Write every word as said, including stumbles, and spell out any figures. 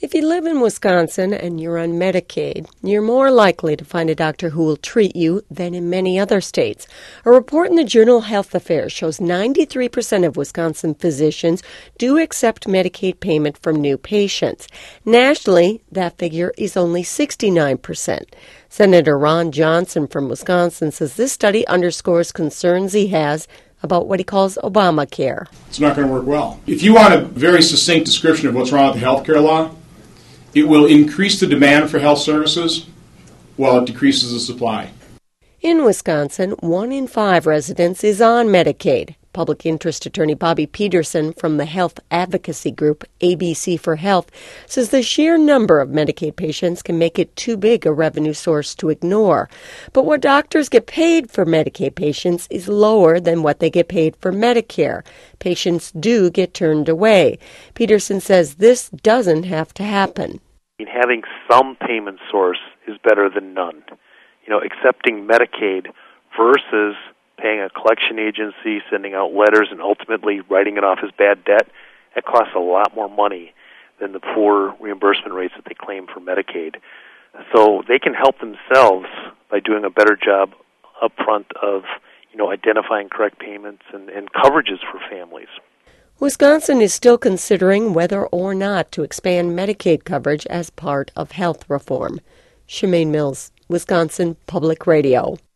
If you live in Wisconsin and you're on Medicaid, you're more likely to find a doctor who will treat you than in many other states. A report in the journal Health Affairs shows ninety-three percent of Wisconsin physicians do accept Medicaid payment from new patients. Nationally, that figure is only sixty-nine percent. Senator Ron Johnson from Wisconsin says this study underscores concerns he has about what he calls Obamacare. It's not going to work well. If you want a very succinct description of what's wrong with the health care law, it will increase the demand for health services while it decreases the supply. In Wisconsin, one in five residents is on Medicaid. Public interest attorney Bobby Peterson from the health advocacy group A B C for Health says the sheer number of Medicaid patients can make it too big a revenue source to ignore. But what doctors get paid for Medicaid patients is lower than what they get paid for Medicare. Patients do get turned away. Peterson says this doesn't have to happen. Having some payment source is better than none. You know, accepting Medicaid versus paying a collection agency, sending out letters, and ultimately writing it off as bad debt, that costs a lot more money than the poor reimbursement rates that they claim for Medicaid. So they can help themselves by doing a better job up front of, you know, identifying correct payments and, and coverages for families. Wisconsin is still considering whether or not to expand Medicaid coverage as part of health reform. Shemaine Mills, Wisconsin Public Radio.